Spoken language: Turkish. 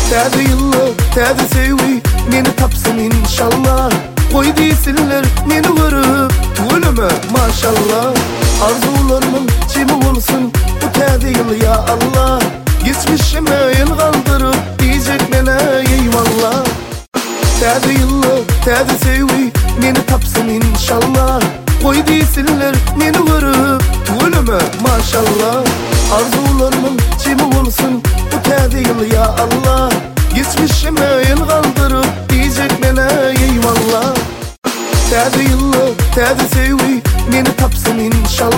Täze yıllar, täze sevgi meni tapsın inşallah. Koy desinler meni görüp ölüme maşallah. Arzularımın kimi olsun bu täze yıl ya Allah. Geçmişime el kaldırıp diyecek mene eyvallah. Täze yıllar, täze sevgi meni tapsın inşallah. Koy desinler meni görüp ölüme maşallah. Arzularımın kimi olsun bu täze yıl ya Allah. Geçmişime el kaldırıp diyecek mene eyvallah. Täze yıllar, täze sevgi meni tapsın inşallah.